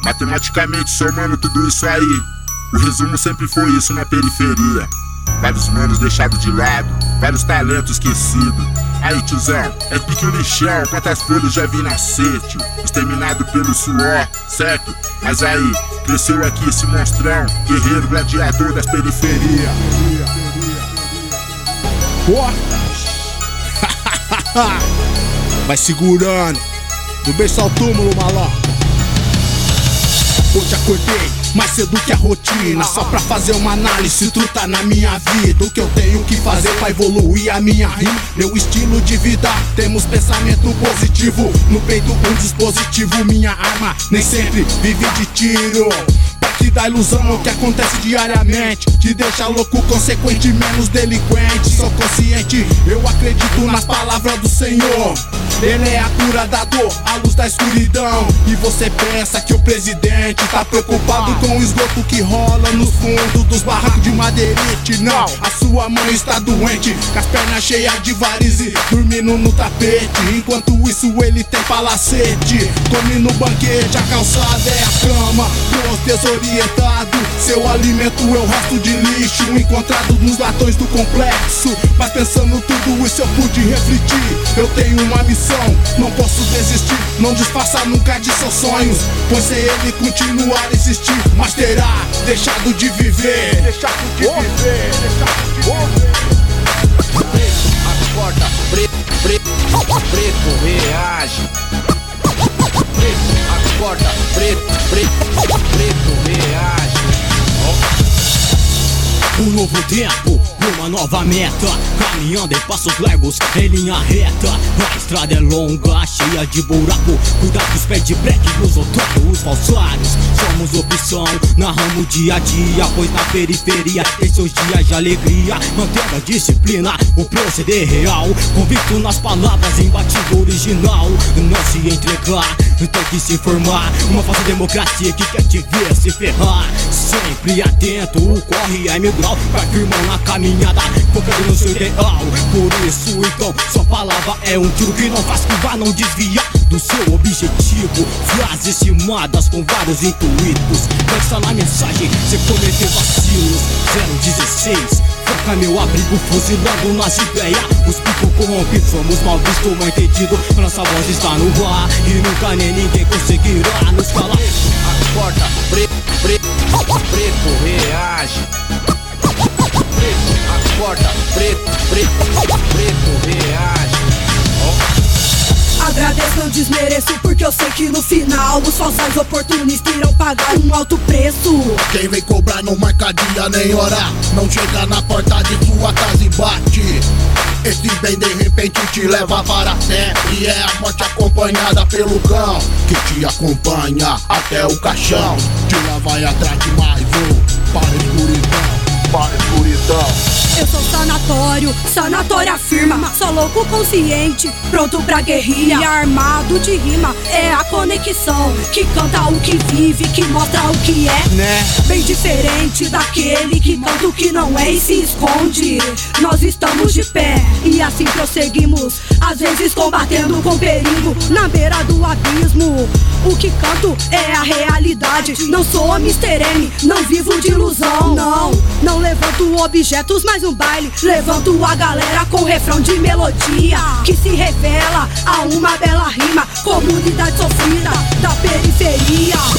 Matematicamente somando tudo isso aí, o resumo sempre foi isso na periferia. Vários manos deixados de lado, vários talentos esquecidos. Aí tiozão, é pique o lixão, quantas flores já vi nascer, tio. Exterminado pelo suor, certo? Mas aí, cresceu aqui esse monstrão, guerreiro gladiador das periferias. Vai segurando, do berço ao túmulo, maluco. Hoje acordei mais cedo que a rotina, só pra fazer uma análise truta na minha vida. O que eu tenho que fazer pra evoluir a minha rima, meu estilo de vida. Temos pensamento positivo, no peito um dispositivo. Minha arma nem sempre vive de tiro, que dá ilusão o que acontece diariamente, te deixa louco, consequente, menos delinquente. Sou consciente, eu acredito nas palavras do Senhor. Ele é a cura da dor, a luz da escuridão. E você pensa que o presidente tá preocupado com o esgoto que rola no fundo dos barracos de madeirite. Não, a sua mãe está doente, com as pernas cheias de varize, dormindo no tapete. Enquanto isso ele tem palacete, come no banquete, a calçada é a cama do tesourinho. Seu alimento é o resto de lixo encontrado nos latões do complexo. Mas pensando tudo isso eu pude refletir. Eu tenho uma missão, não posso desistir. Não desfaça nunca de seus sonhos, pois se ele continuar a existir, mas terá deixado de viver. Deixado de viver, deixado de viver. Preto acorda, preto reage. Preto acorda, preto reage. Um novo tempo, uma nova meta, caminhando em passos largos, em linha reta. A estrada é longa, cheia de buraco, cuidado dos pés de breque, os otários, os falsários. Somos opção, narramos dia a dia, pois na periferia tem seus dias de alegria. Mantendo a disciplina, o proceder real, convicto nas palavras, imbatível original. Não se entregar, tem que se informar. Uma falsa democracia que quer te ver se ferrar. Sempre atento, o corre é mil grau, vai firmão na caminhada, focando no seu ideal. Por isso então, sua palavra é um tiro que não faz curva, não desvia do seu objetivo. Frases rimadas com vários intuitos, pensa na mensagem, cê cometeu vacilos. 016, foca meu abrigo, fuzilando nas ideias. Os picos corrompidos, somos mal vistos, mal entendido. Nossa voz está no ar e nunca nem ninguém conseguirá nos calar. Acorda, preto reage. Preto acorda, preto reage. Agradeço, não desmereço, porque eu sei que no final os falsos oportunistas irão pagar um alto preço. Quem vem cobrar não marca dia nem hora, não chega na porta de sua casa e bate. Esse bem de repente te leva para sempre. É a morte acompanhada pelo cão, que te acompanha até o caixão. Tira vai atrás de mais um, para a escuridão, para a escuridão. Eu sou sanatório afirma. Sou louco consciente, pronto pra guerrilha. E armado de rima, é a conexão que canta o que vive, que mostra o que é, né? Bem diferente daquele que canta o que não é e se esconde. Nós estamos de pé e assim prosseguimos, às vezes combatendo com perigo na beira do abismo. O que canto é a realidade, não sou Mr. M, não vivo de ilusão. Não levanto objetos, mas um baile, levanto a galera com refrão de melodia que se revela a uma bela rima. Comunidade sofrida da periferia.